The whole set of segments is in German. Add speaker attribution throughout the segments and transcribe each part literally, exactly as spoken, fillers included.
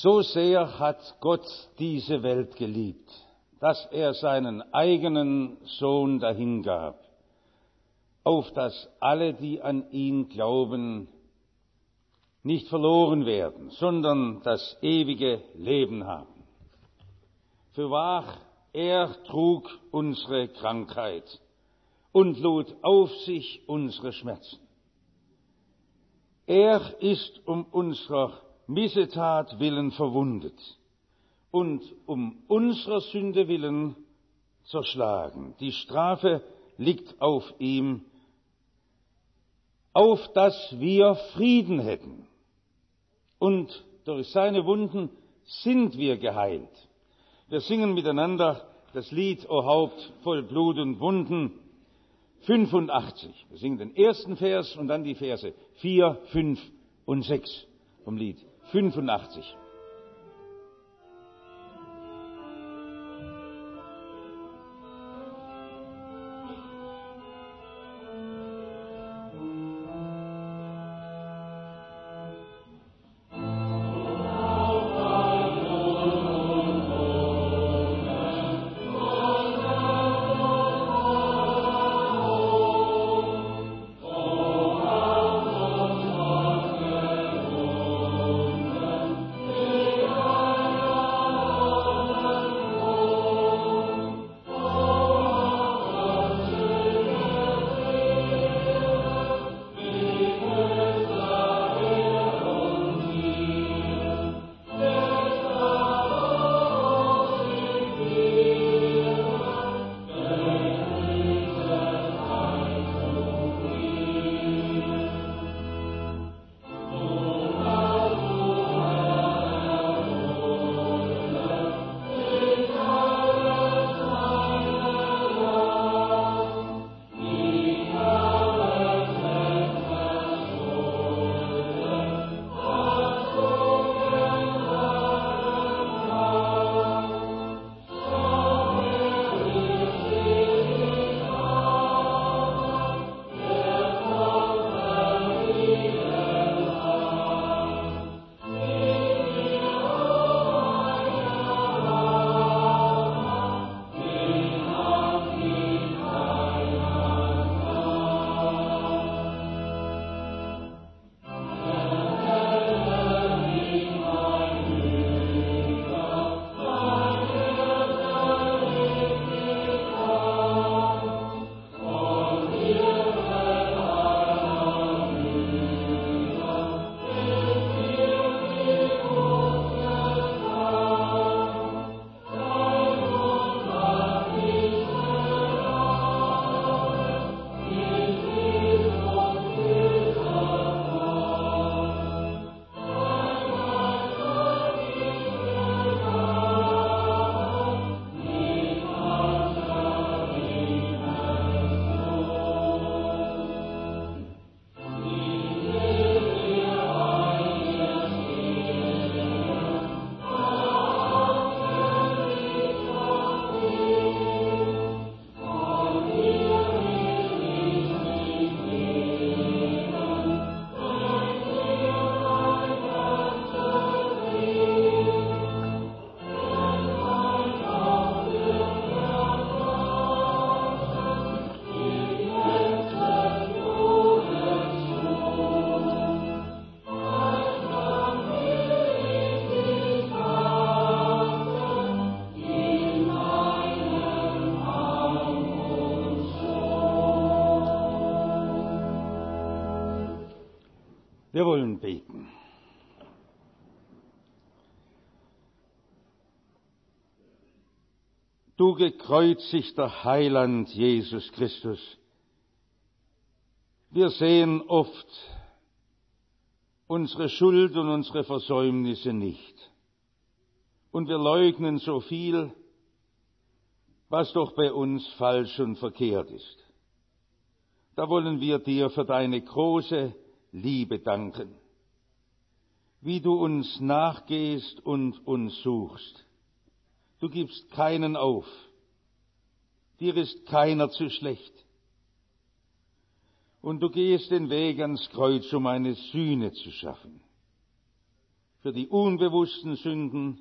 Speaker 1: So sehr hat Gott diese Welt geliebt, dass er seinen eigenen Sohn dahingab, auf dass alle, die an ihn glauben, nicht verloren werden, sondern das ewige Leben haben. Fürwahr, er trug unsere Krankheit und lud auf sich unsere Schmerzen. Er ist um unserer Missetat willen verwundet und um unserer Sünde willen zerschlagen. Die Strafe liegt auf ihm, auf dass wir Frieden hätten. Und durch seine Wunden sind wir geheilt. Wir singen miteinander das Lied O Haupt voll Blut und Wunden fünfundachtzig. Wir singen den ersten Vers und dann die Verse vier, fünf und sechs vom Lied fünfundachtzig. Wir wollen beten. Du gekreuzigter Heiland Jesus Christus, wir sehen oft unsere Schuld und unsere Versäumnisse nicht. Und wir leugnen so viel, was doch bei uns falsch und verkehrt ist. Da wollen wir dir für deine große Liebe danken, wie du uns nachgehst und uns suchst. Du gibst keinen auf, dir ist keiner zu schlecht. Und du gehst den Weg ans Kreuz, um eine Sühne zu schaffen. für die unbewussten Sünden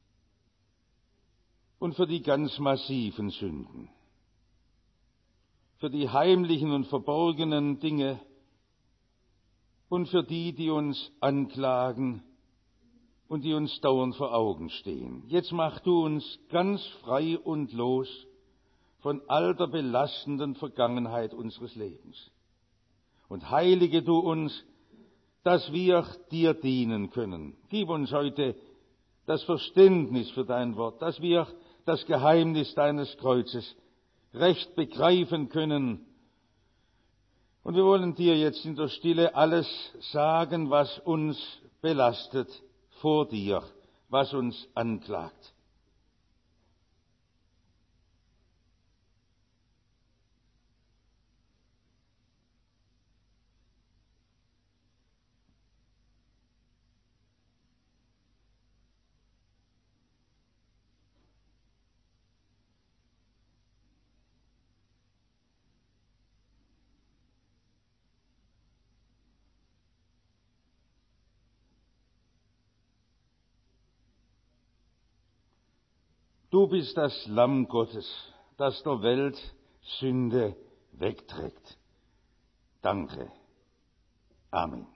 Speaker 1: und für die ganz massiven Sünden, für die heimlichen und verborgenen Dinge und für die, die uns anklagen und die uns dauernd vor Augen stehen. Jetzt mach du uns ganz frei und los von all der belastenden Vergangenheit unseres Lebens. Und heilige du uns, dass wir dir dienen können. Gib uns heute das Verständnis für dein Wort, dass wir das Geheimnis deines Kreuzes recht begreifen können. Und wir wollen dir jetzt in der Stille alles sagen, was uns belastet vor dir, was uns anklagt. Du bist das Lamm Gottes, das der Welt Sünde wegträgt. Danke. Amen.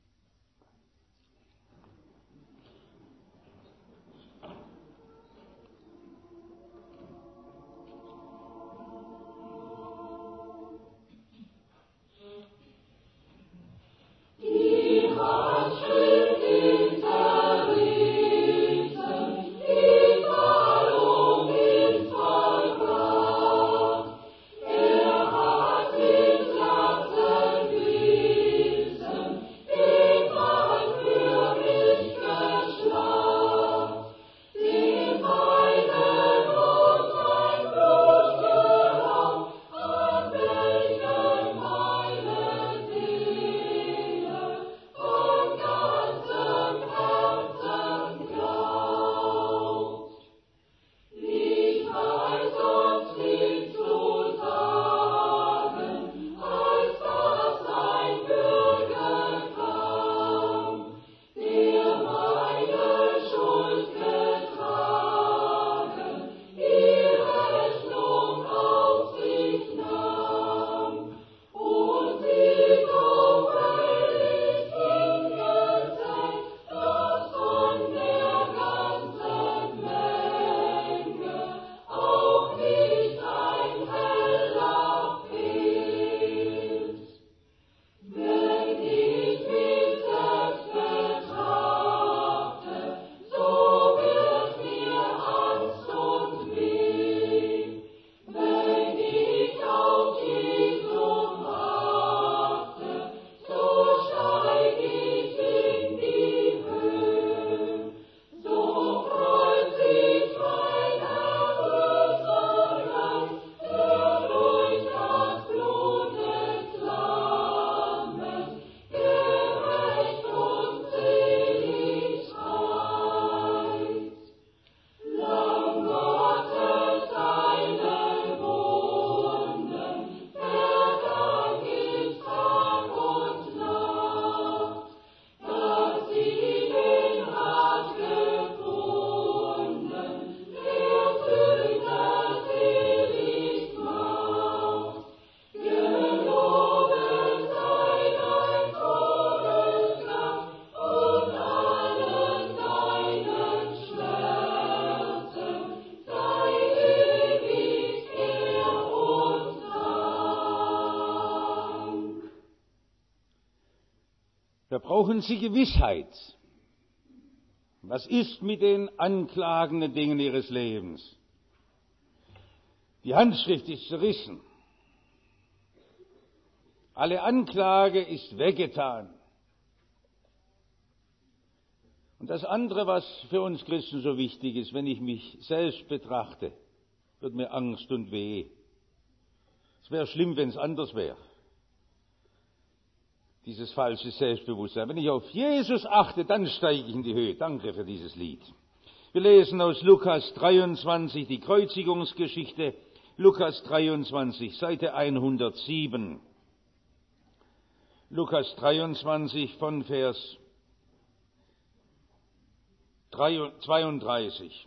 Speaker 1: Da brauchen Sie Gewissheit. Was ist mit den anklagenden Dingen Ihres Lebens? Die Handschrift ist zerrissen. Alle Anklage ist weggetan. Und das andere, was für uns Christen so wichtig ist, wenn ich mich selbst betrachte, wird mir Angst und Weh. Es wäre schlimm, wenn es anders wäre. Dieses falsche Selbstbewusstsein. Wenn ich auf Jesus achte, dann steige ich in die Höhe. Danke für dieses Lied. Wir lesen aus Lukas dreiundzwanzig die Kreuzigungsgeschichte. Lukas dreiundzwanzig, Seite hundertsieben. Lukas dreiundzwanzig von Vers zweiunddreißig.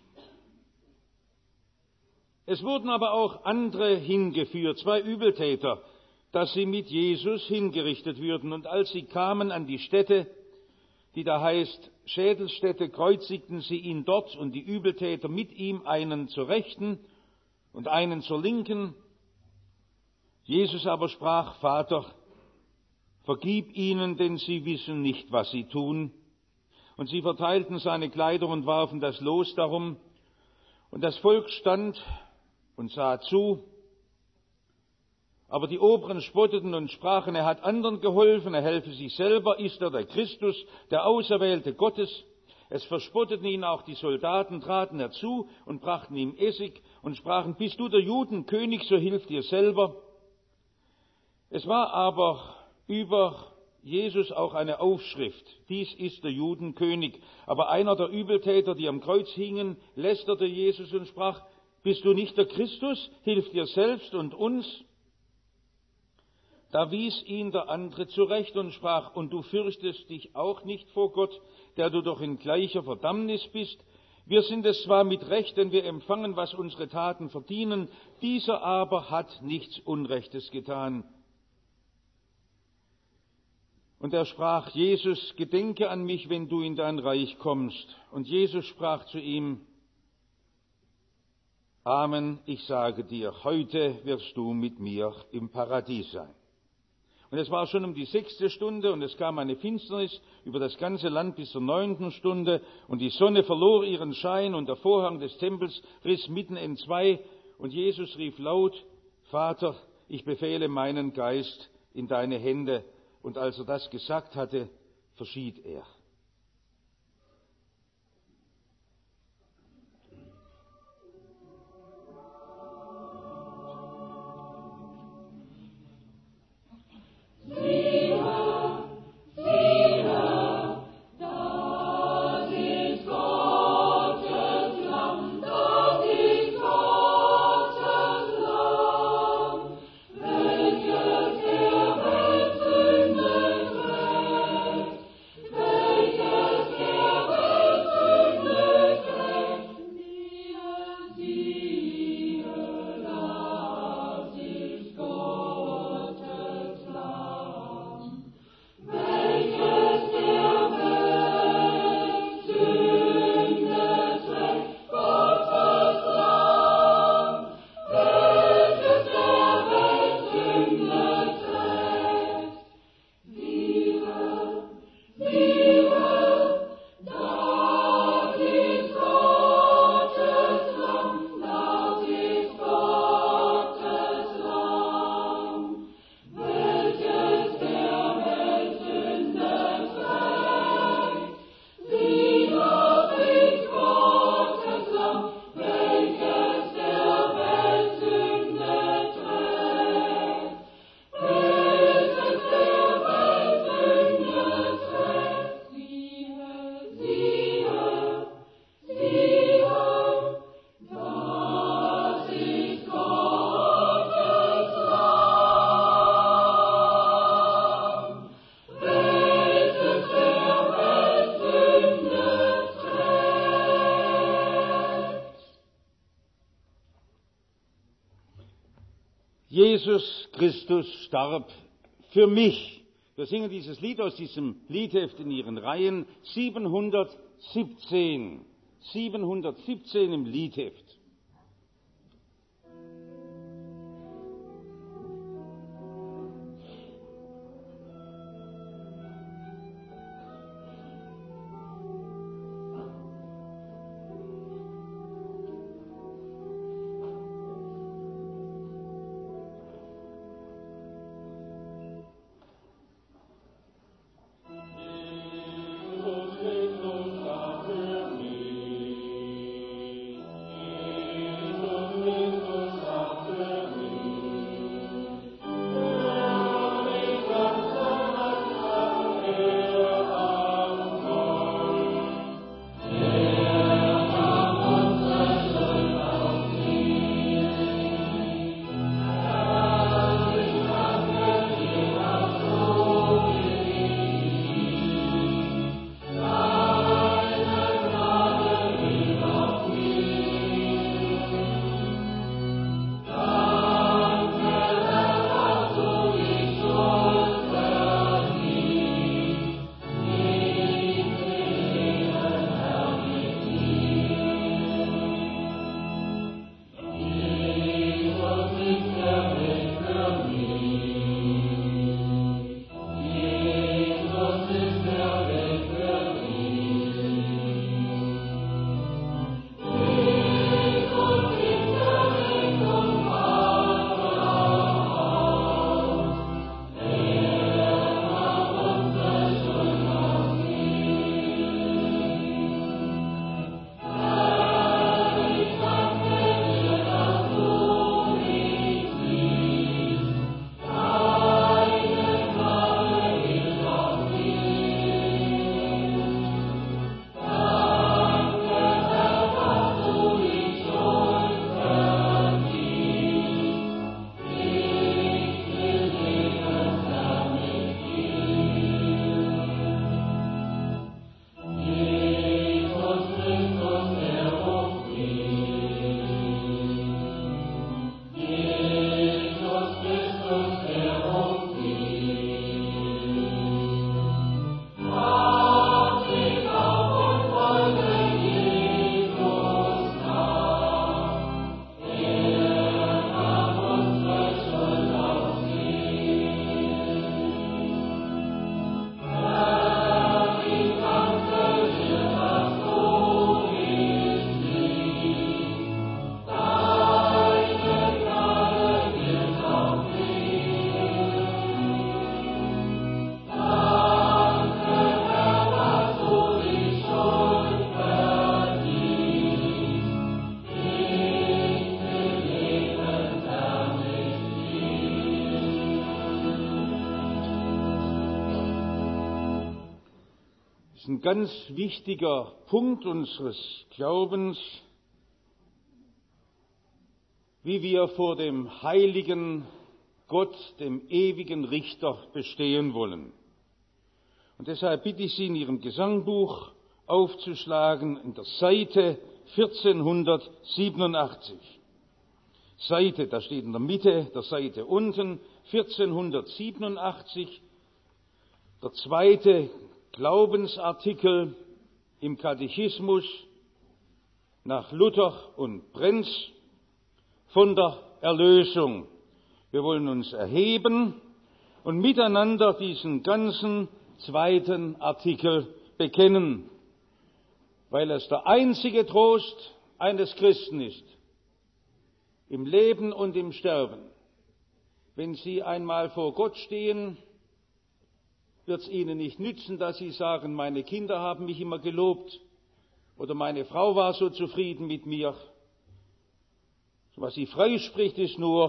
Speaker 1: Es wurden aber auch andere hingeführt, zwei Übeltäter, dass sie mit Jesus hingerichtet würden. Und als sie kamen an die Stätte, die da heißt Schädelstätte, kreuzigten sie ihn dort und die Übeltäter mit ihm, einen zur Rechten und einen zur Linken. Jesus aber sprach: Vater, vergib ihnen, denn sie wissen nicht, was sie tun. Und sie verteilten seine Kleider und warfen das Los darum. Und das Volk stand und sah zu. Aber die Oberen spotteten und sprachen, er hat anderen geholfen, er helfe sich selber, ist er der Christus, der Auserwählte Gottes. Es verspotteten ihn auch die Soldaten, traten herzu und brachten ihm Essig und sprachen, bist du der Judenkönig, so hilf dir selber. Es war aber über Jesus auch eine Aufschrift, dies ist der Judenkönig. Aber einer der Übeltäter, die am Kreuz hingen, lästerte Jesus und sprach, bist du nicht der Christus, hilf dir selbst und uns. Da wies ihn der andere zurecht und sprach, und du fürchtest dich auch nicht vor Gott, der du doch in gleicher Verdammnis bist. Wir sind es zwar mit Recht, denn wir empfangen, was unsere Taten verdienen, dieser aber hat nichts Unrechtes getan. Und er sprach, Jesus, gedenke an mich, wenn du in dein Reich kommst. Und Jesus sprach zu ihm, Amen, ich sage dir, heute wirst du mit mir im Paradies sein. Und es war schon um die sechste Stunde und es kam eine Finsternis über das ganze Land bis zur neunten Stunde und die Sonne verlor ihren Schein und der Vorhang des Tempels riss mitten entzwei und Jesus rief laut, Vater, ich befehle meinen Geist in deine Hände. Und als er das gesagt hatte, verschied er. Jesus Christus starb für mich. Wir singen dieses Lied aus diesem Liedheft in Ihren Reihen, siebenhundertsiebzehn. siebenhundertsiebzehn im Liedheft. ist ein ganz wichtiger Punkt unseres Glaubens, wie wir vor dem heiligen Gott, dem ewigen Richter, bestehen wollen. Und deshalb bitte ich Sie, in Ihrem Gesangbuch aufzuschlagen, in der Seite vierzehnhundertsiebenundachtzig. Seite, da steht in der Mitte der Seite unten, vierzehnhundertsiebenundachtzig, der zweite Glaubensartikel im Katechismus nach Luther und Brenz von der Erlösung. Wir wollen uns erheben und miteinander diesen ganzen zweiten Artikel bekennen, weil es der einzige Trost eines Christen ist, im Leben und im Sterben. Wenn Sie einmal vor Gott stehen, wird es Ihnen nicht nützen, dass Sie sagen, meine Kinder haben mich immer gelobt oder meine Frau war so zufrieden mit mir. Was Sie freispricht, ist nur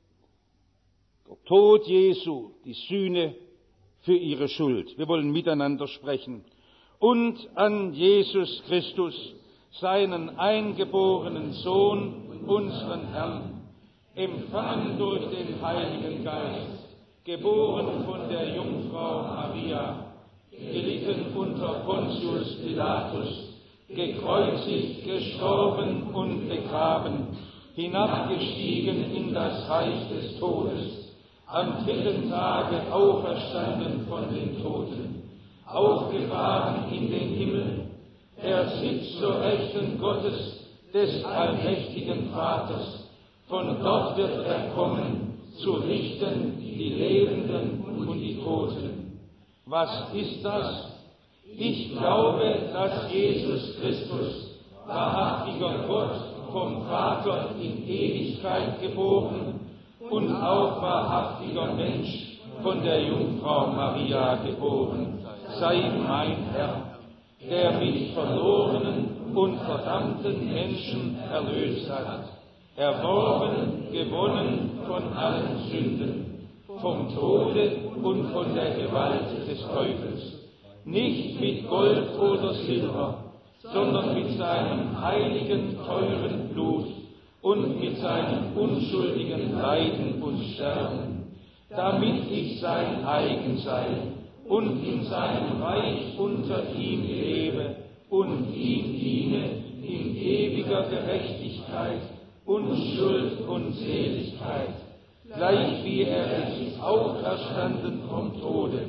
Speaker 1: der Tod Jesu, die Sühne für Ihre Schuld. Wir wollen miteinander sprechen. Und an Jesus Christus, seinen eingeborenen Sohn, unseren Herrn, empfangen durch den Heiligen Geist, geboren von der Jungfrau Maria, gelitten unter Pontius Pilatus, gekreuzigt, gestorben und begraben, hinabgestiegen in das Reich des Todes, am dritten Tage auferstanden von den Toten, aufgefahren in den Himmel, er sitzt zur Rechten Gottes, des allmächtigen Vaters, von dort wird er kommen, zu richten die Lebenden und die Toten. Was ist das? Ich glaube, dass Jesus Christus, wahrhaftiger Gott, vom Vater in Ewigkeit geboren und auch wahrhaftiger Mensch, von der Jungfrau Maria geboren, sei mein Herr, der mich verlorenen und verdammten Menschen erlöst hat, erworben, gewonnen von allen Sünden, vom Tode und von der Gewalt des Teufels, nicht mit Gold oder Silber, sondern mit seinem heiligen, teuren Blut und mit seinem unschuldigen Leiden und Sterben, damit ich sein eigen sei und in seinem Reich unter ihm lebe und ihm diene in ewiger Gerechtigkeit, Unschuld und Seligkeit, gleich wie er ist auferstanden vom Tode,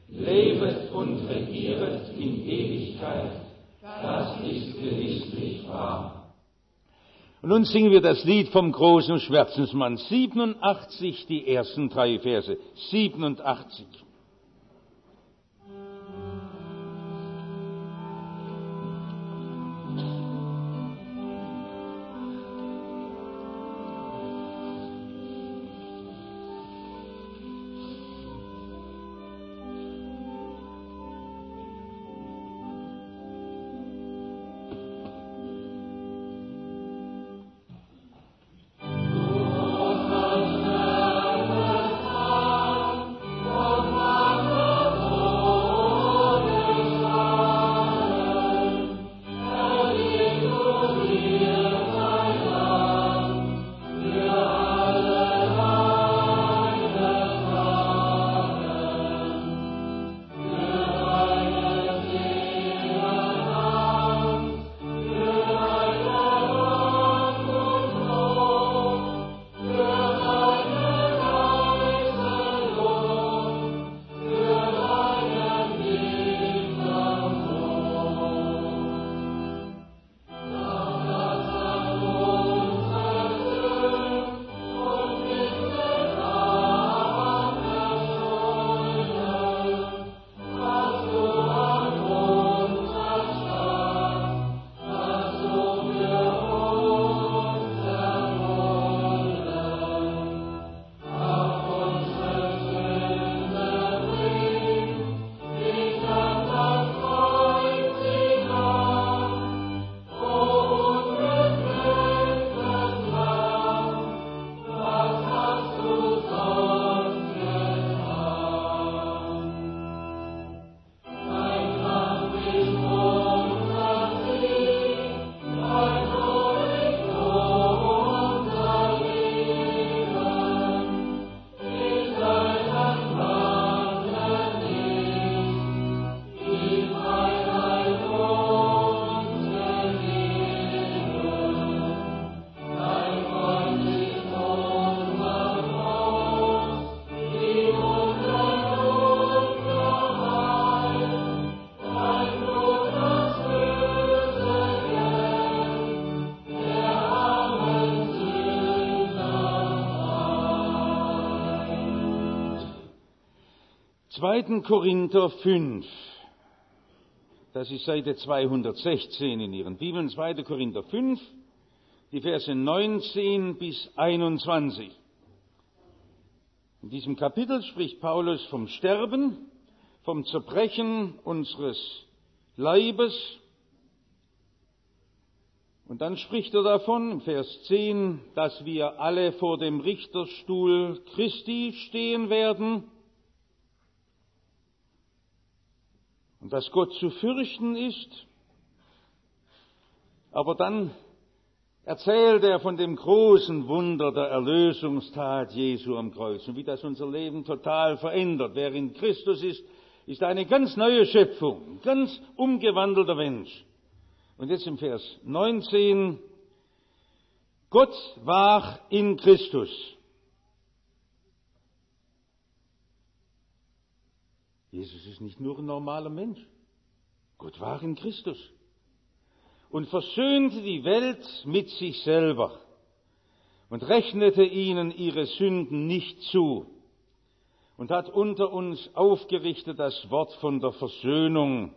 Speaker 1: lebet und regieret in Ewigkeit. Das ist gewisslich wahr. Und nun singen wir das Lied vom großen Schmerzensmann. siebenundachtzig, die ersten drei Verse. siebenundachtzig.
Speaker 2: Oh,
Speaker 1: zweiten Korinther fünf. Das ist Seite zweihundertsechzehn in Ihren Bibeln. zweiter Korinther fünf, die Verse neunzehn bis einundzwanzig. In diesem Kapitel spricht Paulus vom Sterben, vom Zerbrechen unseres Leibes. Und dann spricht er davon, im Vers zehn, dass wir alle vor dem Richterstuhl Christi stehen werden und dass Gott zu fürchten ist. Aber dann erzählt er von dem großen Wunder der Erlösungstat Jesu am Kreuz und wie das unser Leben total verändert. Wer in Christus ist, ist eine ganz neue Schöpfung, ein ganz umgewandelter Mensch. Und jetzt im Vers neunzehn, Gott war in Christus. Jesus ist nicht nur ein normaler Mensch. Gott war in Christus und versöhnte die Welt mit sich selber und rechnete ihnen ihre Sünden nicht zu und hat unter uns aufgerichtet das Wort von der Versöhnung.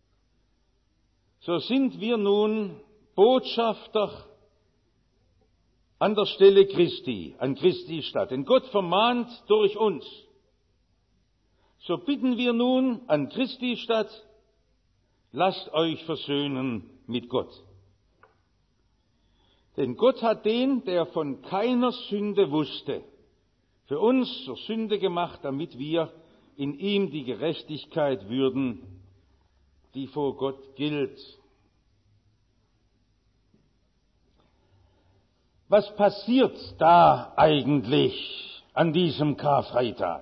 Speaker 1: So sind wir nun Botschafter an der Stelle Christi, an Christi statt. Denn Gott vermahnt durch uns. So bitten wir nun an Christi statt, lasst euch versöhnen mit Gott. Denn Gott hat den, der von keiner Sünde wusste, für uns zur Sünde gemacht, damit wir in ihm die Gerechtigkeit würden, die vor Gott gilt. Was passiert da eigentlich an diesem Karfreitag?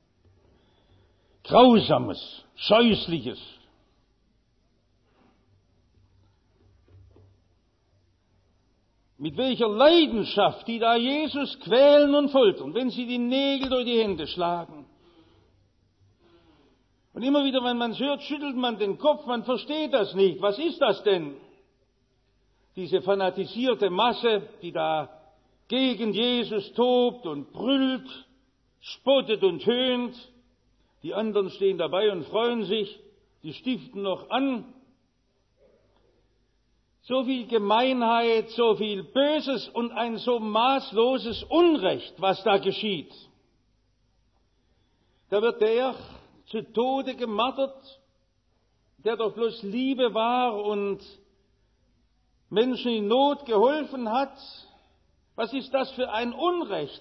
Speaker 1: Grausames, Scheußliches. Mit welcher Leidenschaft die da Jesus quälen und foltern, wenn sie die Nägel durch die Hände schlagen. Und immer wieder, wenn man es hört, schüttelt man den Kopf, man versteht das nicht. Was ist das denn? Diese fanatisierte Masse, die da gegen Jesus tobt und brüllt, spottet und höhnt. Die anderen stehen dabei und freuen sich, die stiften noch an. So viel Gemeinheit, so viel Böses und ein so maßloses Unrecht, was da geschieht. Da wird der zu Tode gemartert, der doch bloß Liebe war und Menschen in Not geholfen hat. Was ist das für ein Unrecht?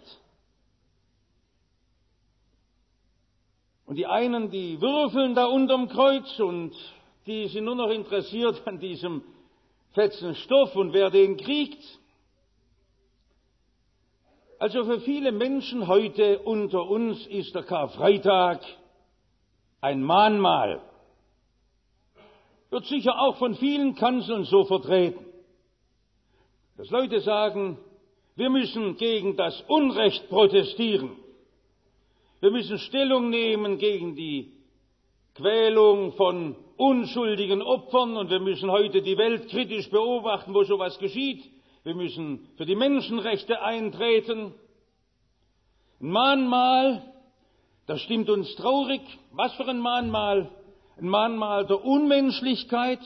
Speaker 1: Und die einen, die würfeln da unterm Kreuz und die sind nur noch interessiert an diesem fetzen Stoff und wer den kriegt. Also für viele Menschen heute unter uns ist der Karfreitag ein Mahnmal. Wird sicher auch von vielen Kanzeln so vertreten. Dass Leute sagen, wir müssen gegen das Unrecht protestieren. Wir müssen Stellung nehmen gegen die Quälung von unschuldigen Opfern und wir müssen heute die Welt kritisch beobachten, wo sowas geschieht. Wir müssen für die Menschenrechte eintreten. Ein Mahnmal, das stimmt uns traurig. Was für ein Mahnmal? Ein Mahnmal der Unmenschlichkeit?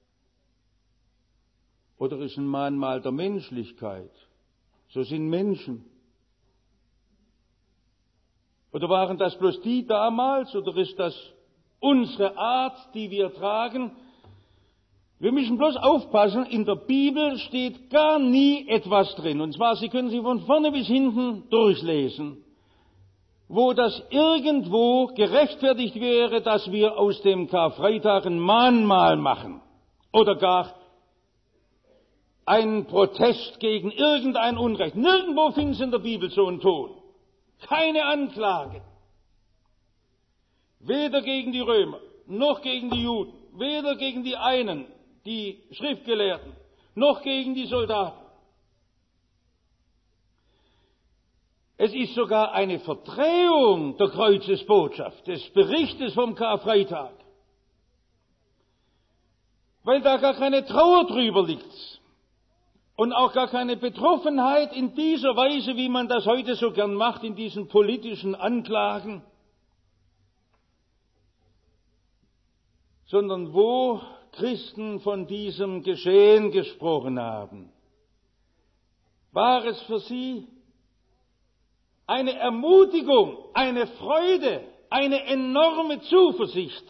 Speaker 1: Oder ist ein Mahnmal der Menschlichkeit? So sind Menschen. Oder waren das bloß die damals? Oder ist das unsere Art, die wir tragen? Wir müssen bloß aufpassen, in der Bibel steht gar nie etwas drin. Und zwar, Sie können sie von vorne bis hinten durchlesen, wo das irgendwo gerechtfertigt wäre, dass wir aus dem Karfreitag ein Mahnmal machen. Oder gar einen Protest gegen irgendein Unrecht. Nirgendwo finden Sie in der Bibel so einen Ton. Keine Anklage. Weder gegen die Römer, noch gegen die Juden, weder gegen die einen, die Schriftgelehrten, noch gegen die Soldaten. Es ist sogar eine Verdrehung der Kreuzesbotschaft, des Berichtes vom Karfreitag, weil da gar keine Trauer drüber liegt und auch gar keine Betroffenheit in dieser Weise, wie man das heute so gern macht, in diesen politischen Anklagen. sondern wo Christen von diesem Geschehen gesprochen haben, war es für sie eine Ermutigung, eine Freude, eine enorme Zuversicht.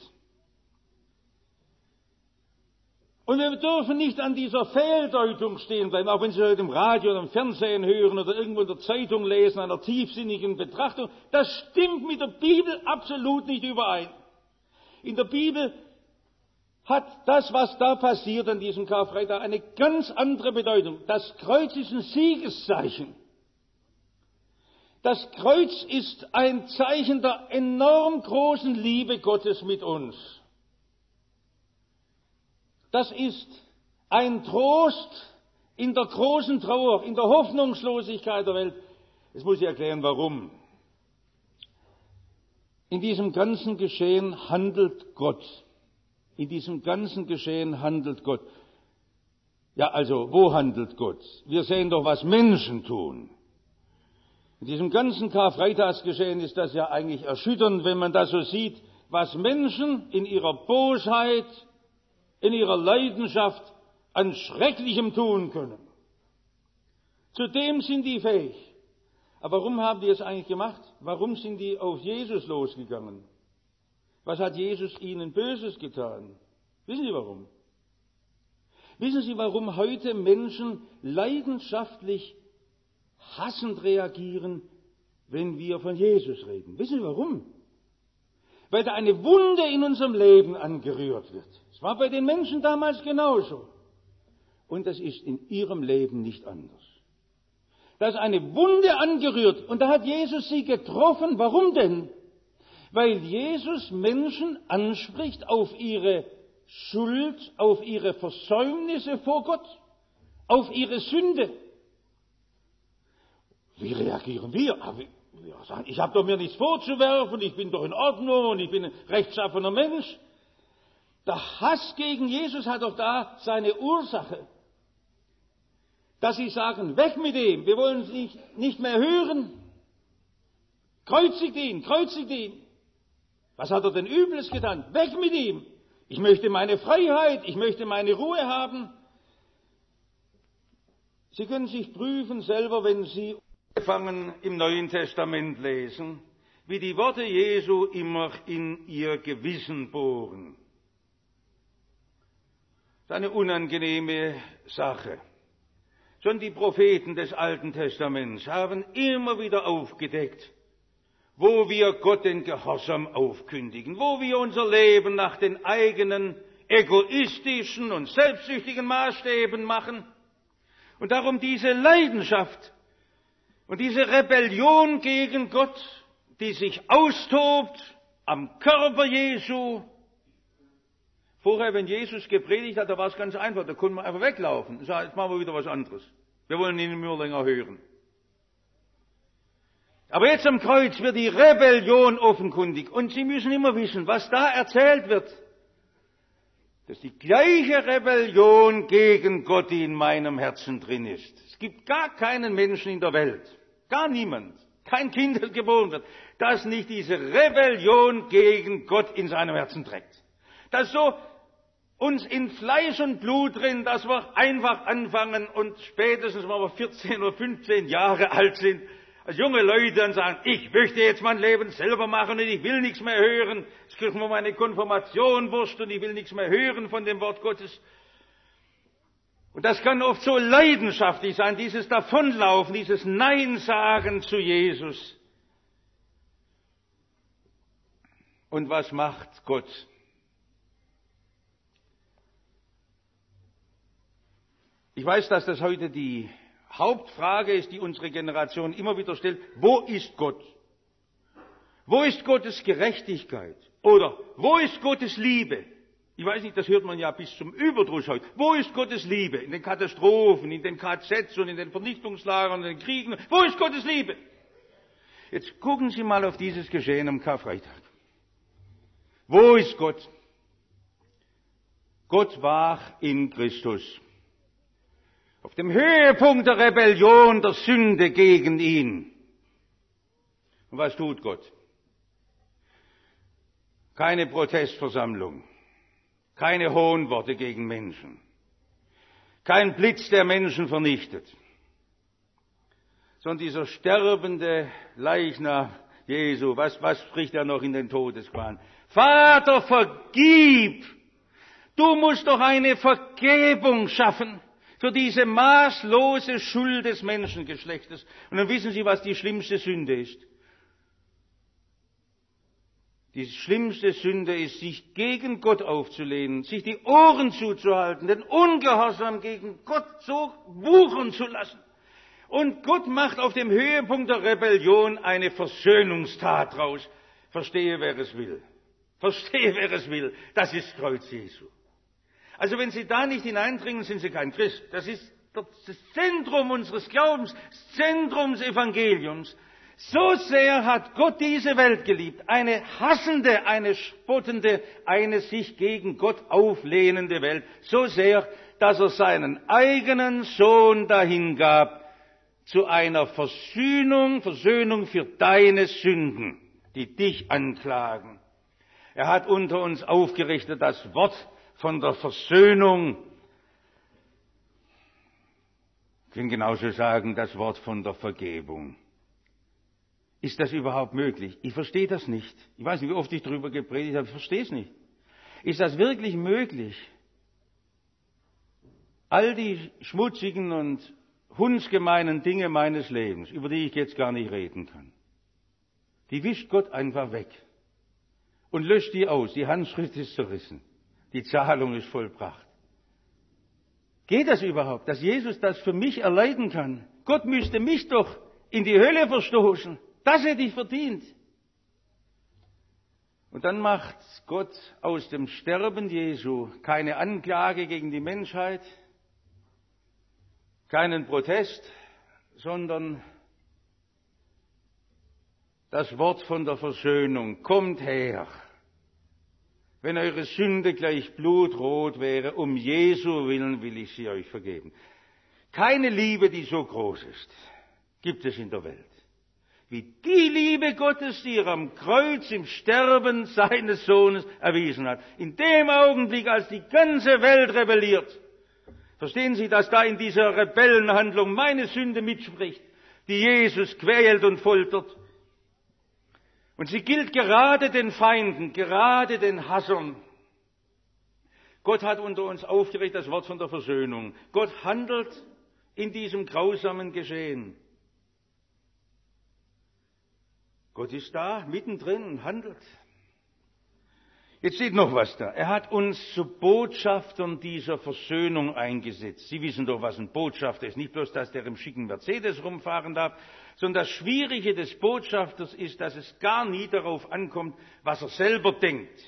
Speaker 1: Und wir dürfen nicht an dieser Fehldeutung stehen bleiben, auch wenn Sie heute im Radio oder im Fernsehen hören oder irgendwo in der Zeitung lesen, einer tiefsinnigen Betrachtung. Das stimmt mit der Bibel absolut nicht überein. In der Bibel hat das, was da passiert an diesem Karfreitag, eine ganz andere Bedeutung. Das Kreuz ist ein Siegeszeichen. Das Kreuz ist ein Zeichen der enorm großen Liebe Gottes mit uns. Das ist ein Trost in der großen Trauer, in der Hoffnungslosigkeit der Welt. Jetzt muss ich erklären, warum. In diesem ganzen Geschehen handelt Gott. In diesem ganzen Geschehen handelt Gott. Ja, also, wo handelt Gott? Wir sehen doch, was Menschen tun. In diesem ganzen Karfreitagsgeschehen ist das ja eigentlich erschütternd, wenn man das so sieht, was Menschen in ihrer Bosheit, in ihrer Leidenschaft an Schrecklichem tun können. Zu dem sind die fähig. Aber warum haben die es eigentlich gemacht? Warum sind die auf Jesus losgegangen? Was hat Jesus ihnen Böses getan? Wissen Sie warum? Wissen Sie, warum heute Menschen leidenschaftlich hassend reagieren, wenn wir von Jesus reden? Wissen Sie warum? Weil da eine Wunde in unserem Leben angerührt wird. Es war bei den Menschen damals genauso. Und das ist in ihrem Leben nicht anders. Da ist eine Wunde angerührt und da hat Jesus sie getroffen. Warum denn? Weil Jesus Menschen anspricht auf ihre Schuld, auf ihre Versäumnisse vor Gott, auf ihre Sünde. Wie reagieren wir? Wir sagen, ich habe doch mir nichts vorzuwerfen, ich bin doch in Ordnung und ich bin ein rechtschaffener Mensch. Der Hass gegen Jesus hat doch da seine Ursache. Dass sie sagen, weg mit ihm, wir wollen es nicht, nicht mehr hören. Kreuzigt ihn, kreuzigt ihn. Was hat er denn Übles getan? Weg mit ihm. Ich möchte meine Freiheit, ich möchte meine Ruhe haben. Sie können sich prüfen selber, wenn Sie angefangen im Neuen Testament lesen, wie die Worte Jesu immer in ihr Gewissen bohren. Das ist eine unangenehme Sache. Schon die Propheten des Alten Testaments haben immer wieder aufgedeckt, wo wir Gott den Gehorsam aufkündigen, wo wir unser Leben nach den eigenen egoistischen und selbstsüchtigen Maßstäben machen. Und darum diese Leidenschaft und diese Rebellion gegen Gott, die sich austobt am Körper Jesu. Vorher, wenn Jesus gepredigt hat, da war es ganz einfach, da konnte man einfach weglaufen. Sagen, jetzt machen wir wieder was anderes. Wir wollen ihn nicht mehr länger hören. Aber jetzt am Kreuz wird die Rebellion offenkundig. Und Sie müssen immer wissen, was da erzählt wird, dass die gleiche Rebellion gegen Gott, die in meinem Herzen drin ist. Es gibt gar keinen Menschen in der Welt, gar niemand, kein Kind, das geboren wird, das nicht diese Rebellion gegen Gott in seinem Herzen trägt. Das so uns in Fleisch und Blut drin, dass wir einfach anfangen und spätestens, wenn wir vierzehn oder fünfzehn Jahre alt sind, als junge Leute dann sagen, ich möchte jetzt mein Leben selber machen und ich will nichts mehr hören. Jetzt kriegen wir meine Konfirmation wurscht und ich will nichts mehr hören von dem Wort Gottes. Und das kann oft so leidenschaftlich sein, dieses Davonlaufen, dieses Nein sagen zu Jesus. Und was macht Gott? Ich weiß, dass das heute die Hauptfrage ist, die unsere Generation immer wieder stellt. Wo ist Gott? Wo ist Gottes Gerechtigkeit? Oder wo ist Gottes Liebe? Ich weiß nicht, das hört man ja bis zum Überdruss heute. Wo ist Gottes Liebe? In den Katastrophen, in den K Zs und in den Vernichtungslagern, in den Kriegen. Wo ist Gottes Liebe? Jetzt gucken Sie mal auf dieses Geschehen am Karfreitag. Wo ist Gott? Gott war in Christus. Auf dem Höhepunkt der Rebellion, der Sünde gegen ihn. Und was tut Gott? Keine Protestversammlung. keine Hohnworte gegen Menschen, kein Blitz, der Menschen vernichtet, sondern dieser sterbende Leichnam Jesu, was, was spricht er noch in den Todesqualen? Vater, vergib! Du musst doch eine Vergebung schaffen für diese maßlose Schuld des Menschengeschlechtes. Und dann wissen Sie, was die schlimmste Sünde ist. Die schlimmste Sünde ist, sich gegen Gott aufzulehnen, sich die Ohren zuzuhalten, den Ungehorsam gegen Gott so wuchern zu lassen. Und Gott macht auf dem Höhepunkt der Rebellion eine Versöhnungstat draus. Verstehe, wer es will. Verstehe, wer es will. Das ist Kreuz Jesu. Also wenn Sie da nicht hineindringen, sind Sie kein Christ. Das ist das Zentrum unseres Glaubens, das Zentrum des Evangeliums. So sehr hat Gott diese Welt geliebt, eine hassende, eine spottende, eine sich gegen Gott auflehnende Welt, so sehr, dass er seinen eigenen Sohn dahingab zu einer Versöhnung, Versöhnung für deine Sünden, die dich anklagen. Er hat unter uns aufgerichtet das Wort von der Versöhnung. Ich kann genauso sagen, das Wort von der Vergebung. Ist das überhaupt möglich? Ich verstehe das nicht. Ich weiß nicht, wie oft ich darüber gepredigt habe, ich verstehe es nicht. Ist das wirklich möglich? All die schmutzigen und hundsgemeinen Dinge meines Lebens, über die ich jetzt gar nicht reden kann, die wischt Gott einfach weg und löscht die aus. Die Handschrift ist zerrissen. Die Zahlung ist vollbracht. Geht das überhaupt, dass Jesus das für mich erleiden kann? Gott müsste mich doch in die Hölle verstoßen. Das hätte ich verdient. Und dann macht Gott aus dem Sterben Jesu keine Anklage gegen die Menschheit, keinen Protest, sondern das Wort von der Versöhnung. Kommt her, wenn eure Sünde gleich blutrot wäre, um Jesu willen will ich sie euch vergeben. Keine Liebe, die so groß ist, gibt es in der Welt, wie die Liebe Gottes, die er am Kreuz im Sterben seines Sohnes erwiesen hat. In dem Augenblick, als die ganze Welt rebelliert, verstehen Sie, dass da in dieser Rebellenhandlung meine Sünde mitspricht, die Jesus quält und foltert. Und sie gilt gerade den Feinden, gerade den Hassern. Gott hat unter uns aufgerichtet das Wort von der Versöhnung. Gott handelt in diesem grausamen Geschehen. Gott ist da, mittendrin und handelt. Jetzt steht noch was da. Er hat uns zu Botschaftern dieser Versöhnung eingesetzt. Sie wissen doch, was ein Botschafter ist. Nicht bloß, dass der im schicken Mercedes rumfahren darf, sondern das Schwierige des Botschafters ist, dass es gar nie darauf ankommt, was er selber denkt.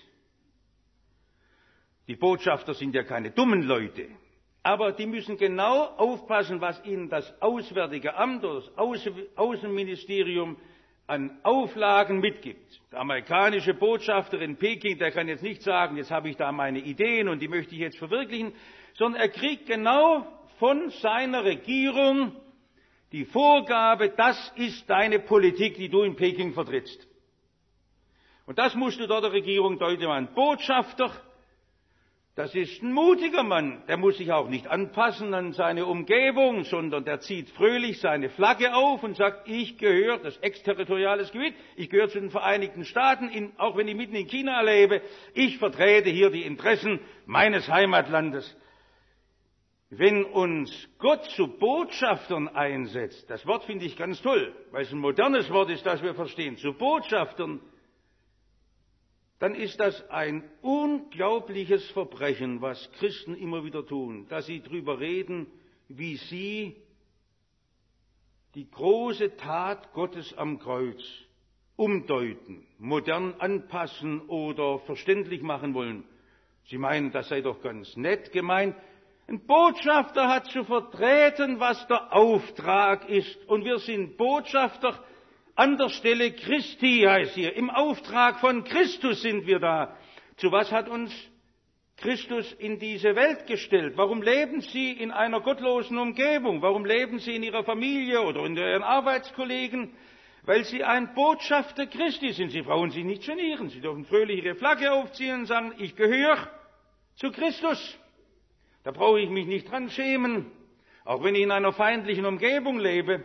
Speaker 1: Die Botschafter sind ja keine dummen Leute, aber die müssen genau aufpassen, was ihnen das Auswärtige Amt oder das Außenministerium an Auflagen mitgibt. Der amerikanische Botschafter in Peking, der kann jetzt nicht sagen, jetzt habe ich da meine Ideen und die möchte ich jetzt verwirklichen, sondern er kriegt genau von seiner Regierung die Vorgabe, das ist deine Politik, die du in Peking vertrittst. Und das musst du dort der Regierung deutlich machen. Botschafter, das ist ein mutiger Mann, der muss sich auch nicht anpassen an seine Umgebung, sondern der zieht fröhlich seine Flagge auf und sagt, ich gehöre, das ist exterritoriales Gebiet, ich gehöre zu den Vereinigten Staaten, in, auch wenn ich mitten in China lebe, ich vertrete hier die Interessen meines Heimatlandes. Wenn uns Gott zu Botschaftern einsetzt, das Wort finde ich ganz toll, weil es ein modernes Wort ist, das wir verstehen, zu Botschaftern, dann ist das ein unglaubliches Verbrechen, was Christen immer wieder tun, dass sie darüber reden, wie sie die große Tat Gottes am Kreuz umdeuten, modern anpassen oder verständlich machen wollen. Sie meinen, das sei doch ganz nett gemeint. Ein Botschafter hat zu vertreten, was der Auftrag ist. Und wir sind Botschafter an der Stelle Christi, heißt hier. Im Auftrag von Christus sind wir da. Zu was hat uns Christus in diese Welt gestellt? Warum leben Sie in einer gottlosen Umgebung? Warum leben Sie in Ihrer Familie oder unter Ihren Arbeitskollegen? Weil Sie ein Botschafter Christi sind. Sie brauchen sich nicht genieren. Sie dürfen fröhlich Ihre Flagge aufziehen und sagen, ich gehöre zu Christus. Da brauche ich mich nicht dran schämen, auch wenn ich in einer feindlichen Umgebung lebe.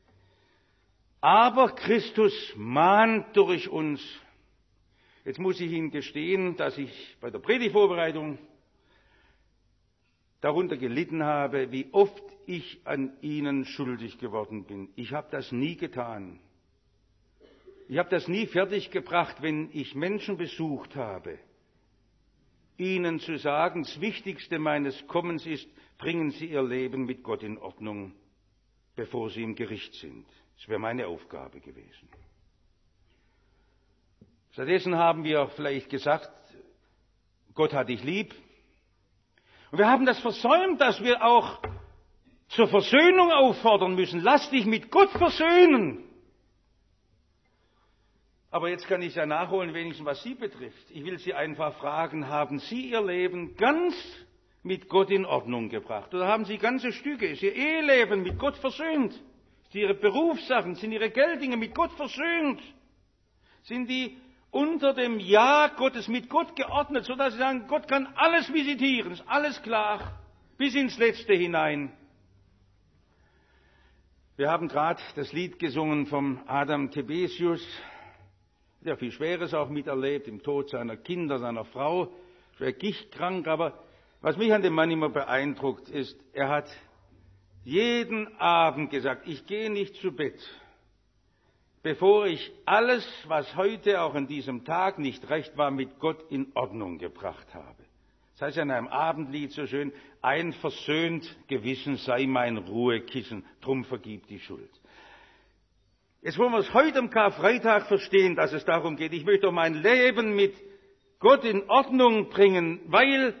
Speaker 1: Aber Christus mahnt durch uns. Jetzt muss ich Ihnen gestehen, dass ich bei der Predigtvorbereitung darunter gelitten habe, wie oft ich an Ihnen schuldig geworden bin. Ich habe das nie getan. Ich habe das nie fertiggebracht, wenn ich Menschen besucht habe, ihnen zu sagen, das Wichtigste meines Kommens ist, bringen Sie Ihr Leben mit Gott in Ordnung, bevor Sie im Gericht sind. Das wäre meine Aufgabe gewesen. Stattdessen haben wir vielleicht gesagt, Gott hat dich lieb. Und wir haben das versäumt, dass wir auch zur Versöhnung auffordern müssen. Lass dich mit Gott versöhnen. Aber jetzt kann ich ja nachholen, wenigstens was Sie betrifft. Ich will Sie einfach fragen, haben Sie Ihr Leben ganz mit Gott in Ordnung gebracht? Oder haben Sie ganze Stücke, ist Ihr Eheleben mit Gott versöhnt? Sind Ihre Berufssachen, sind Ihre Gelddinge mit Gott versöhnt? Sind die unter dem Ja Gottes mit Gott geordnet, sodass Sie sagen, Gott kann alles visitieren, ist alles klar, bis ins Letzte hinein? Wir haben gerade das Lied gesungen vom Adam Thebesius, der viel Schweres auch miterlebt, im Tod seiner Kinder, seiner Frau, schwer gichtkrank. Aber was mich an dem Mann immer beeindruckt ist, er hat jeden Abend gesagt, ich gehe nicht zu Bett, bevor ich alles, was heute auch an diesem Tag nicht recht war, mit Gott in Ordnung gebracht habe. Das heißt ja in einem Abendlied so schön, ein versöhnt Gewissen sei mein Ruhekissen, drum vergib die Schuld. Jetzt wollen wir es heute am Karfreitag verstehen, dass es darum geht. Ich möchte doch mein Leben mit Gott in Ordnung bringen, weil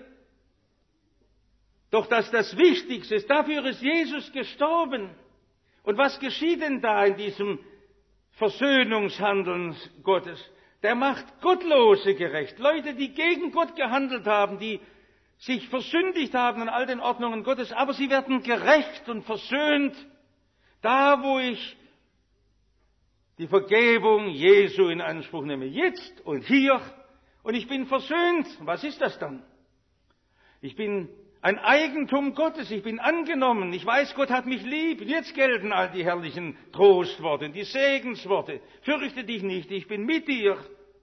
Speaker 1: doch das das Wichtigste ist. Dafür ist Jesus gestorben. Und was geschieht denn da in diesem Versöhnungshandeln Gottes? Der macht Gottlose gerecht. Leute, die gegen Gott gehandelt haben, die sich versündigt haben an all den Ordnungen Gottes, aber sie werden gerecht und versöhnt. Da, wo ich die Vergebung Jesu in Anspruch nehme, jetzt und hier, und ich bin versöhnt. Was ist das dann? Ich bin ein Eigentum Gottes, ich bin angenommen, ich weiß, Gott hat mich lieb. Jetzt gelten all die herrlichen Trostworte, die Segensworte. Fürchte dich nicht, ich bin mit dir.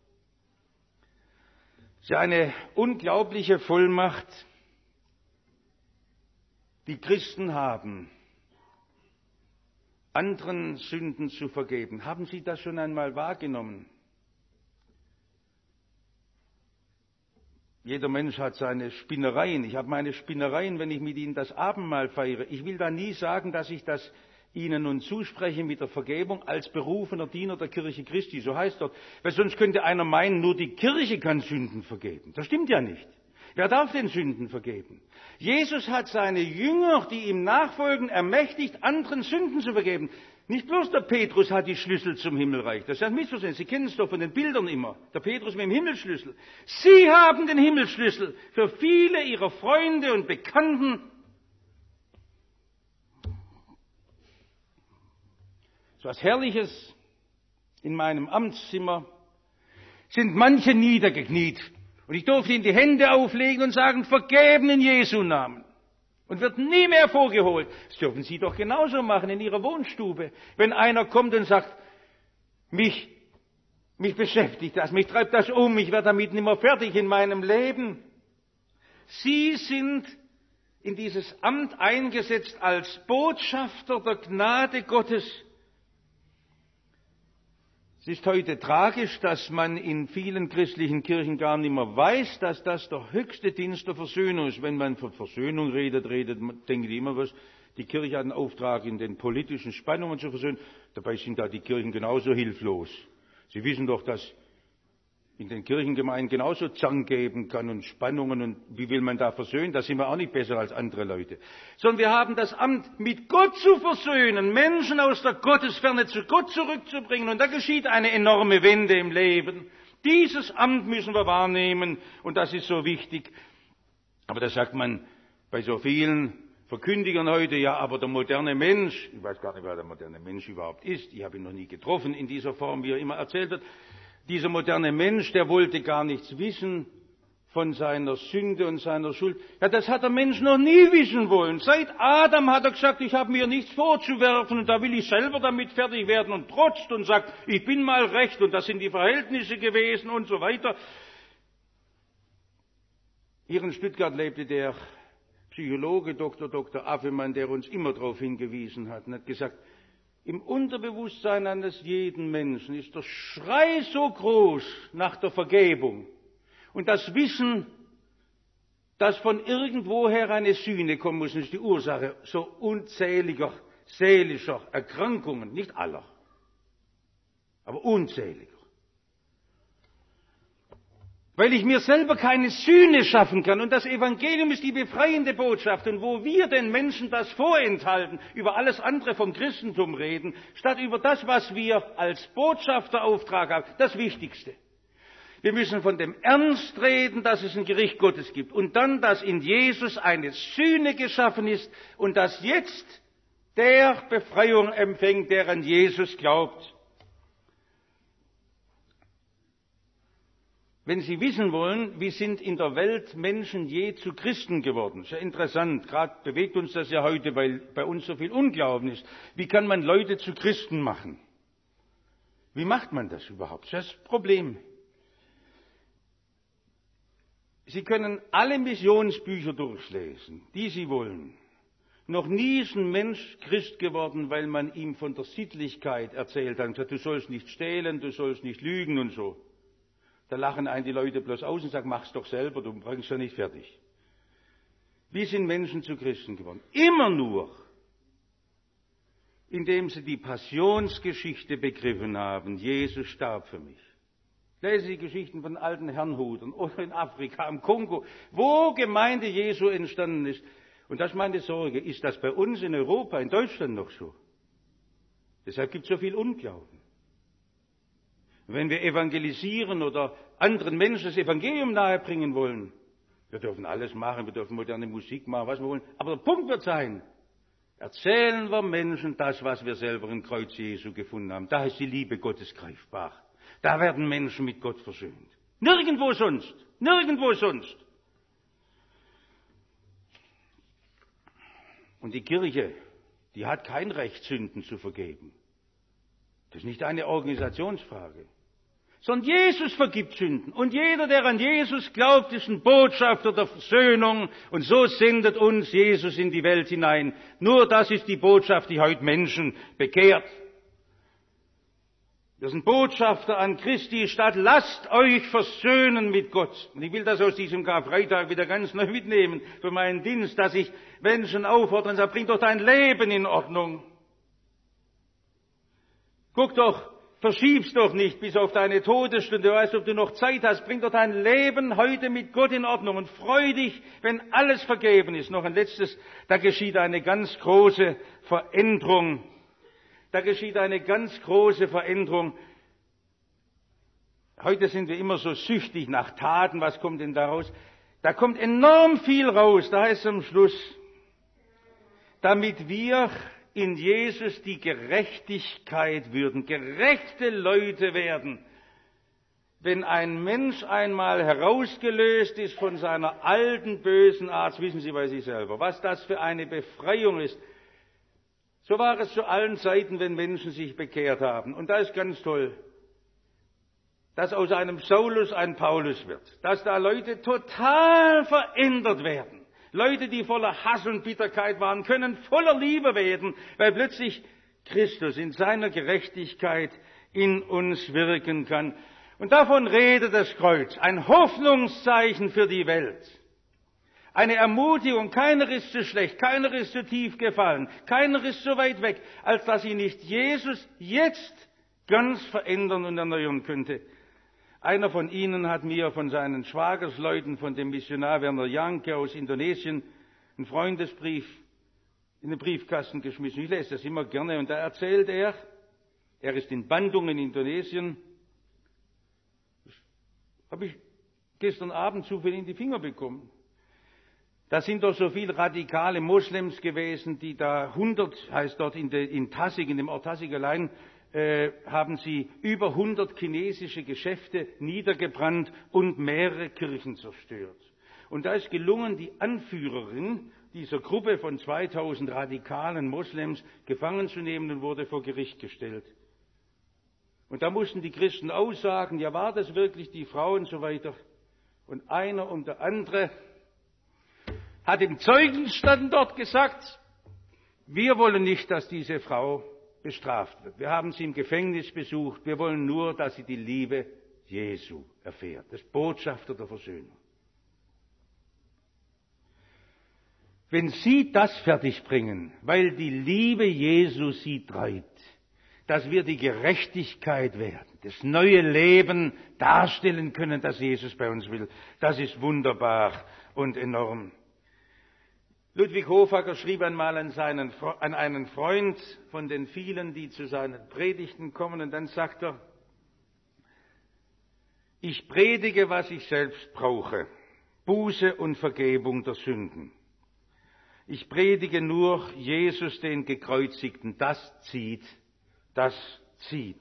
Speaker 1: Es ist ja eine unglaubliche Vollmacht, die Christen haben, anderen Sünden zu vergeben. Haben Sie das schon einmal wahrgenommen? Jeder Mensch hat seine Spinnereien. Ich habe meine Spinnereien, wenn ich mit Ihnen das Abendmahl feiere. Ich will da nie sagen, dass ich das Ihnen nun zuspreche mit der Vergebung als berufener Diener der Kirche Christi. So heißt dort. Weil sonst könnte einer meinen, nur die Kirche kann Sünden vergeben. Das stimmt ja nicht. Wer darf den Sünden vergeben? Jesus hat seine Jünger, die ihm nachfolgen, ermächtigt, anderen Sünden zu vergeben. Nicht bloß der Petrus hat die Schlüssel zum Himmelreich. Das ist ein Missverständnis. Sie kennen es doch von den Bildern immer. Der Petrus mit dem Himmelsschlüssel. Sie haben den Himmelsschlüssel für viele ihrer Freunde und Bekannten. So was Herrliches in meinem Amtszimmer sind manche niedergekniet. Und ich durfte ihnen die Hände auflegen und sagen, vergeben in Jesu Namen. Und wird nie mehr vorgeholt. Das dürfen Sie doch genauso machen in Ihrer Wohnstube. Wenn einer kommt und sagt, mich, mich beschäftigt das, mich treibt das um, ich werde damit nicht mehr fertig in meinem Leben. Sie sind in dieses Amt eingesetzt als Botschafter der Gnade Gottes. Es ist heute tragisch, dass man in vielen christlichen Kirchen gar nicht mehr weiß, dass das der höchste Dienst der Versöhnung ist. Wenn man von Versöhnung redet, redet, denken die immer was. Die Kirche hat einen Auftrag, in den politischen Spannungen zu versöhnen. Dabei sind da die Kirchen genauso hilflos. Sie wissen doch, dass in den Kirchengemeinden genauso Zank geben kann und Spannungen und wie will man da versöhnen? Da sind wir auch nicht besser als andere Leute. Sondern wir haben das Amt, mit Gott zu versöhnen, Menschen aus der Gottesferne zu Gott zurückzubringen. Und da geschieht eine enorme Wende im Leben. Dieses Amt müssen wir wahrnehmen und das ist so wichtig. Aber da sagt man bei so vielen Verkündigern heute, ja, aber der moderne Mensch, ich weiß gar nicht, wer der moderne Mensch überhaupt ist, ich habe ihn noch nie getroffen in dieser Form, wie er immer erzählt wird. Dieser moderne Mensch, der wollte gar nichts wissen von seiner Sünde und seiner Schuld. Ja, das hat der Mensch noch nie wissen wollen. Seit Adam hat er gesagt, ich habe mir nichts vorzuwerfen und da will ich selber damit fertig werden und trotzt und sagt, ich bin mal recht und das sind die Verhältnisse gewesen und so weiter. Hier in Stuttgart lebte der Psychologe Doktor Doktor Affemann, der uns immer darauf hingewiesen hat und hat gesagt, im Unterbewusstsein eines jeden Menschen ist der Schrei so groß nach der Vergebung und das Wissen, dass von irgendwoher eine Sühne kommen muss, ist die Ursache so unzähliger seelischer Erkrankungen, nicht aller, aber unzähliger. Weil ich mir selber keine Sühne schaffen kann. Und das Evangelium ist die befreiende Botschaft. Und wo wir den Menschen das vorenthalten, über alles andere vom Christentum reden, statt über das, was wir als Botschafterauftrag haben, das Wichtigste. Wir müssen von dem Ernst reden, dass es ein Gericht Gottes gibt. Und dann, dass in Jesus eine Sühne geschaffen ist und dass jetzt der Befreiung empfängt, der an Jesus glaubt. Wenn Sie wissen wollen, wie sind in der Welt Menschen je zu Christen geworden? Ist ja interessant, gerade bewegt uns das ja heute, weil bei uns so viel Unglauben ist. Wie kann man Leute zu Christen machen? Wie macht man das überhaupt? Das ist das Problem. Sie können alle Missionsbücher durchlesen, die Sie wollen. Noch nie ist ein Mensch Christ geworden, weil man ihm von der Sittlichkeit erzählt hat und gesagt, du sollst nicht stehlen, du sollst nicht lügen und so. Da lachen einen die Leute bloß aus und sagen, mach's doch selber, du bringst ja nicht fertig. Wie sind Menschen zu Christen geworden? Immer nur, indem sie die Passionsgeschichte begriffen haben. Jesus starb für mich. Lese die Geschichten von alten Herrnhutern oder in Afrika, im Kongo, wo Gemeinde Jesu entstanden ist. Und das ist meine Sorge. Ist das bei uns in Europa, in Deutschland noch so? Deshalb gibt es so viel Unglauben. Wenn wir evangelisieren oder anderen Menschen das Evangelium nahebringen wollen, wir dürfen alles machen, wir dürfen moderne Musik machen, was wir wollen, aber der Punkt wird sein, erzählen wir Menschen das, was wir selber im Kreuz Jesu gefunden haben. Da ist die Liebe Gottes greifbar. Da werden Menschen mit Gott versöhnt. Nirgendwo sonst, nirgendwo sonst. Und die Kirche, die hat kein Recht, Sünden zu vergeben. Das ist nicht eine Organisationsfrage. Sondern Jesus vergibt Sünden. Und jeder, der an Jesus glaubt, ist ein Botschafter der Versöhnung. Und so sendet uns Jesus in die Welt hinein. Nur das ist die Botschaft, die heute Menschen bekehrt. Wir sind Botschafter an Christi Stadt. Lasst euch versöhnen mit Gott. Und ich will das aus diesem Karfreitag wieder ganz neu mitnehmen für meinen Dienst, dass ich Menschen auffordere und sage, bring doch dein Leben in Ordnung. Guck doch, verschieb's doch nicht bis auf deine Todesstunde. Du weißt, ob du noch Zeit hast. Bring doch dein Leben heute mit Gott in Ordnung und freu dich, wenn alles vergeben ist. Noch ein letztes, da geschieht eine ganz große Veränderung. Da geschieht eine ganz große Veränderung. Heute sind wir immer so süchtig nach Taten. Was kommt denn da raus? Da kommt enorm viel raus. Da heißt es am Schluss, damit wir in Jesus die Gerechtigkeit würden, gerechte Leute werden. Wenn ein Mensch einmal herausgelöst ist von seiner alten, bösen Art, wissen Sie bei sich selber, was das für eine Befreiung ist. So war es zu allen Zeiten, wenn Menschen sich bekehrt haben. Und da ist ganz toll, dass aus einem Saulus ein Paulus wird, dass da Leute total verändert werden. Leute, die voller Hass und Bitterkeit waren, können voller Liebe werden, weil plötzlich Christus in seiner Gerechtigkeit in uns wirken kann. Und davon redet das Kreuz, ein Hoffnungszeichen für die Welt. Eine Ermutigung, keiner ist so schlecht, keiner ist so tief gefallen, keiner ist so weit weg, als dass sie nicht Jesus jetzt ganz verändern und erneuern könnte. Einer von Ihnen hat mir von seinen Schwagersleuten, von dem Missionar Werner Janke aus Indonesien, einen Freundesbrief in den Briefkasten geschmissen. Ich lese das immer gerne. Und da erzählt er, er ist in Bandung in Indonesien. Das habe ich gestern Abend zufällig in die Finger bekommen. Da sind doch so viele radikale Moslems gewesen, die da hundert, heißt dort in, de, in Tassig, in dem Ort Tassig allein, äh, haben sie über hundert chinesische Geschäfte niedergebrannt und mehrere Kirchen zerstört. Und da ist gelungen, die Anführerin dieser Gruppe von zweitausend radikalen Moslems gefangen zu nehmen und wurde vor Gericht gestellt. Und da mussten die Christen aussagen, ja, war das wirklich die Frau und so weiter. Und einer und der andere hat im Zeugenstand dort gesagt, wir wollen nicht, dass diese Frau bestraft wird. Wir haben sie im Gefängnis besucht. Wir wollen nur, dass sie die Liebe Jesu erfährt. Das ist Botschafter der Versöhnung. Wenn Sie das fertigbringen, weil die Liebe Jesu Sie treibt, dass wir die Gerechtigkeit werden, das neue Leben darstellen können, das Jesus bei uns will, das ist wunderbar und enorm. Ludwig Hofacker schrieb einmal an, seinen, an einen Freund von den vielen, die zu seinen Predigten kommen, und dann sagt er, ich predige, was ich selbst brauche, Buße und Vergebung der Sünden. Ich predige nur Jesus, den Gekreuzigten, das zieht, das zieht.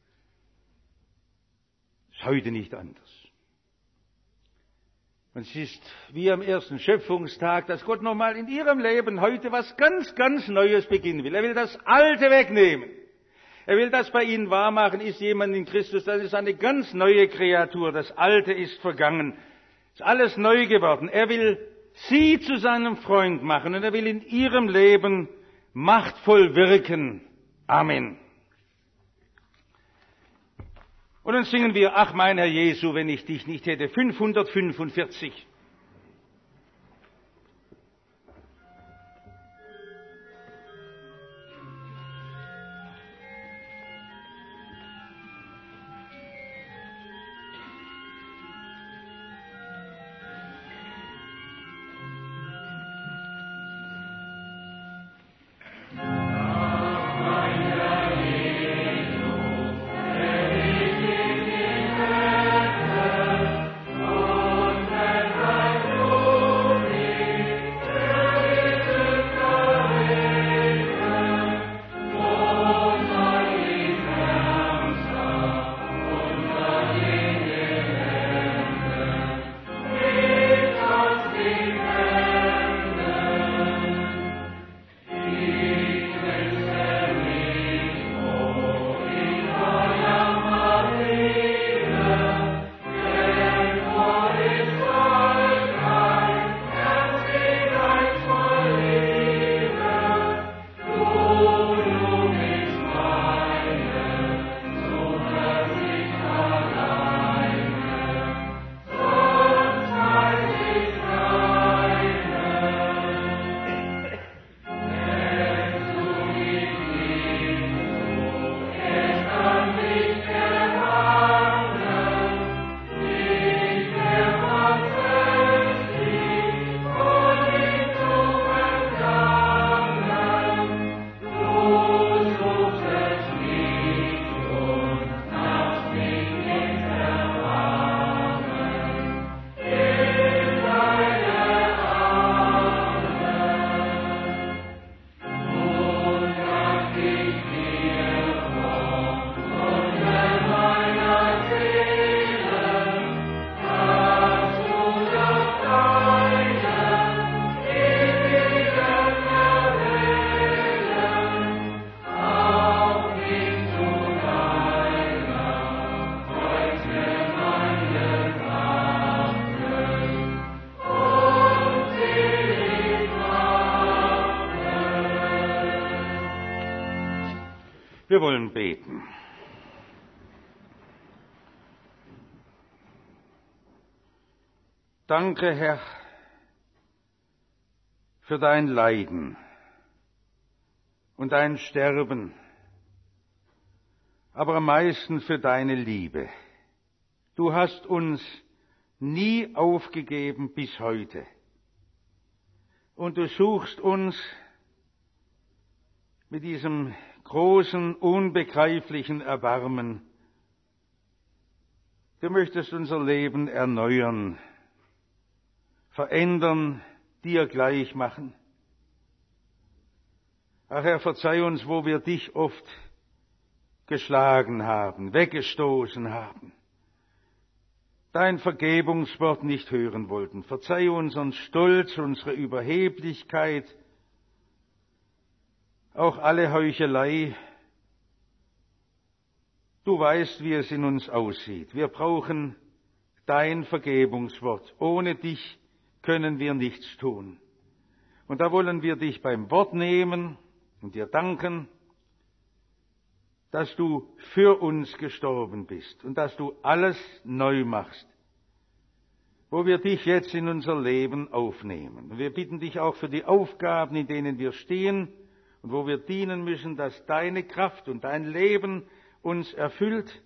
Speaker 1: Ist heute nicht anders. Und es ist wie am ersten Schöpfungstag, dass Gott nochmal in Ihrem Leben heute was ganz, ganz Neues beginnen will. Er will das Alte wegnehmen. Er will das bei Ihnen wahrmachen. Ist jemand in Christus, das ist eine ganz neue Kreatur. Das Alte ist vergangen. Ist alles neu geworden. Er will Sie zu seinem Freund machen und er will in Ihrem Leben machtvoll wirken. Amen. Und dann singen wir, ach mein Herr Jesu, wenn ich dich nicht hätte, fünfhundertfünfundvierzig. Wir wollen beten. Danke, Herr, für dein Leiden und dein Sterben, aber am meisten für deine Liebe. Du hast uns nie aufgegeben bis heute. Und du suchst uns mit diesem großen, unbegreiflichen Erbarmen. Du möchtest unser Leben erneuern, verändern, dir gleich machen. Ach Herr, verzeih uns, wo wir dich oft geschlagen haben, weggestoßen haben, dein Vergebungswort nicht hören wollten. Verzeih unseren Stolz, unsere Überheblichkeit, auch alle Heuchelei. Du weißt, wie es in uns aussieht. Wir brauchen dein Vergebungswort. Ohne dich können wir nichts tun. Und da wollen wir dich beim Wort nehmen und dir danken, dass du für uns gestorben bist und dass du alles neu machst, wo wir dich jetzt in unser Leben aufnehmen. Und wir bitten dich auch für die Aufgaben, in denen wir stehen und wo wir dienen müssen, dass deine Kraft und dein Leben uns erfüllt.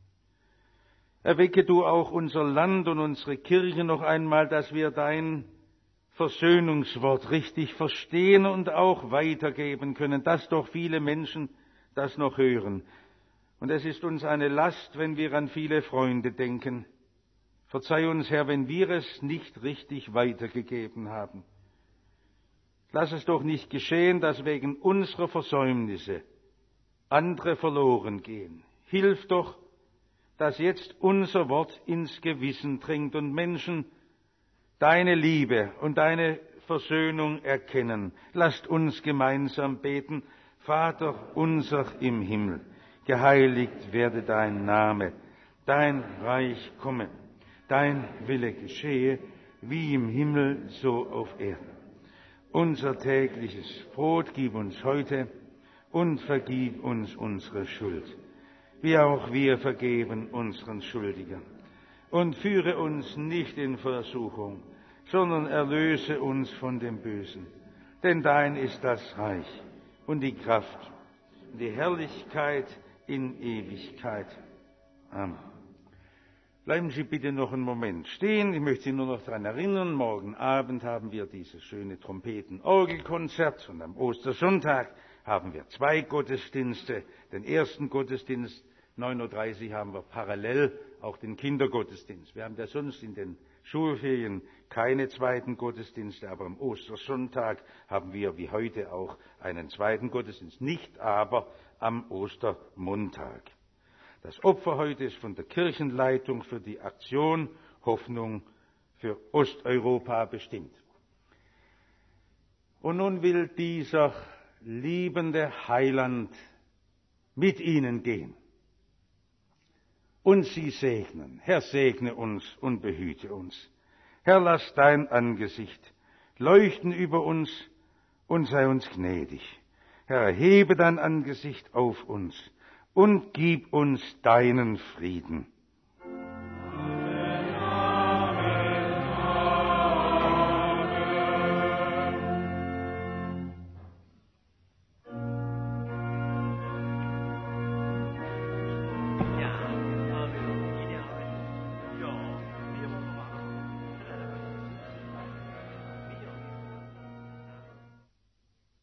Speaker 1: Erwecke du auch unser Land und unsere Kirche noch einmal, dass wir dein Versöhnungswort richtig verstehen und auch weitergeben können, dass doch viele Menschen das noch hören. Und es ist uns eine Last, wenn wir an viele Freunde denken. Verzeih uns, Herr, wenn wir es nicht richtig weitergegeben haben. Lass es doch nicht geschehen, dass wegen unserer Versäumnisse andere verloren gehen. Hilf doch, dass jetzt unser Wort ins Gewissen dringt und Menschen deine Liebe und deine Versöhnung erkennen. Lasst uns gemeinsam beten. Vater unser im Himmel, geheiligt werde dein Name, dein Reich komme, dein Wille geschehe, wie im Himmel so auf Erden. Unser tägliches Brot gib uns heute und vergib uns unsere Schuld, wie auch wir vergeben unseren Schuldigern. Und führe uns nicht in Versuchung, sondern erlöse uns von dem Bösen. Denn dein ist das Reich und die Kraft und die Herrlichkeit in Ewigkeit. Amen. Bleiben Sie bitte noch einen Moment stehen. Ich möchte Sie nur noch daran erinnern, morgen Abend haben wir dieses schöne Trompeten-Orgelkonzert und am Ostersonntag haben wir zwei Gottesdienste. Den ersten Gottesdienst, neun Uhr dreißig, haben wir parallel auch den Kindergottesdienst. Wir haben ja sonst in den Schulferien keine zweiten Gottesdienste, aber am Ostersonntag haben wir wie heute auch einen zweiten Gottesdienst, nicht aber am Ostermontag. Das Opfer heute ist von der Kirchenleitung für die Aktion Hoffnung für Osteuropa bestimmt. Und nun will dieser liebende Heiland mit Ihnen gehen und Sie segnen. Herr, segne uns und behüte uns. Herr, lass dein Angesicht leuchten über uns und sei uns gnädig. Herr, erhebe dein Angesicht auf uns und gib uns deinen Frieden.